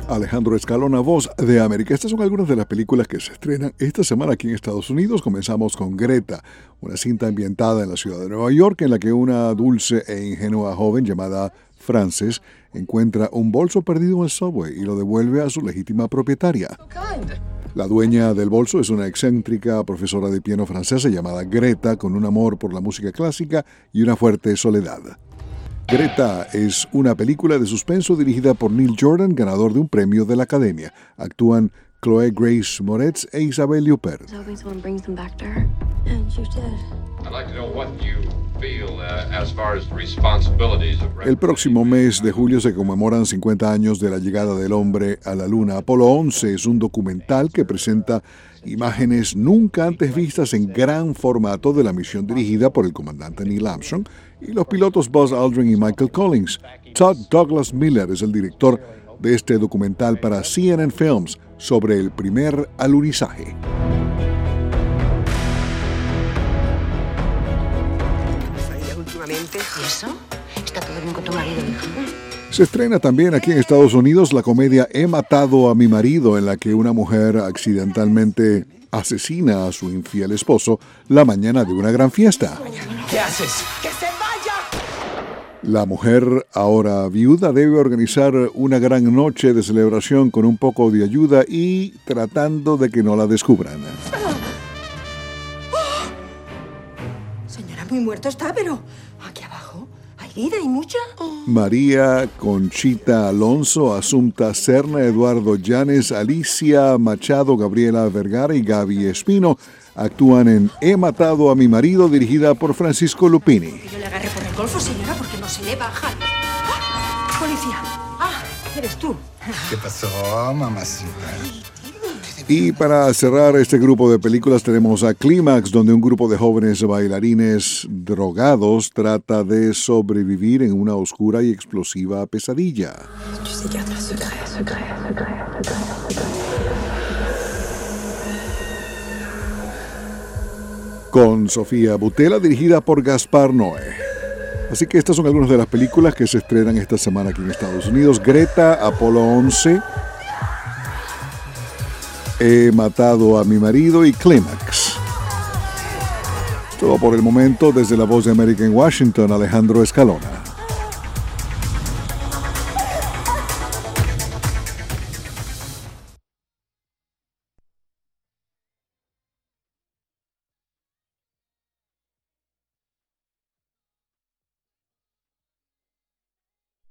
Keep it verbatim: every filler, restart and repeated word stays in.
Alejandro Escalona, Voz de América. Estas son algunas de las películas que se estrenan esta semana aquí en Estados Unidos. Comenzamos con Greta, una cinta ambientada en la ciudad de Nueva York en la que una dulce e ingenua joven llamada Frances encuentra un bolso perdido en el subway y lo devuelve a su legítima propietaria. La dueña del bolso es una excéntrica profesora de piano francesa llamada Greta, con un amor por la música clásica y una fuerte soledad. Greta es una película de suspenso dirigida por Neil Jordan, ganador de un premio de la Academia. Actúan Chloé Grace Moretz e Isabelle Huppert. El próximo mes de julio se conmemoran cincuenta años de la llegada del hombre a la Luna. Apolo once es un documental que presenta imágenes nunca antes vistas en gran formato de la misión dirigida por el comandante Neil Armstrong y los pilotos Buzz Aldrin y Michael Collins. Todd Douglas Miller es el director de este documental para C N N Films sobre el primer alunizaje. ¿Y eso? Está todo bien con tu marido, hija. Se estrena también aquí en Estados Unidos la comedia He matado a mi marido, en la que una mujer accidentalmente asesina a su infiel esposo la mañana de una gran fiesta. ¿Qué haces? ¡Que se vaya! La mujer, ahora viuda, debe organizar una gran noche de celebración con un poco de ayuda y tratando de que no la descubran. Señora, muy muerto está, pero aquí abajo hay vida y mucha. María Conchita Alonso, Asunta Serna, Eduardo Llanes, Alicia Machado, Gabriela Vergara y Gaby Espino actúan en He matado a mi marido, dirigida por Francisco Lupini. Yo le agarré por el golfo, señora, porque no se le baja. ¡Ah! Policía. Ah, eres tú. ¿Qué pasó, mamacita? Y para cerrar este grupo de películas tenemos a Clímax, donde un grupo de jóvenes bailarines drogados trata de sobrevivir en una oscura y explosiva pesadilla. Con Sofía Boutella, dirigida por Gaspar Noé. Así que estas son algunas de las películas que se estrenan esta semana aquí en Estados Unidos. Greta, Apolo once, He matado a mi marido y Clímax. Todo por el momento. Desde la Voz de América en Washington, Alejandro Escalona.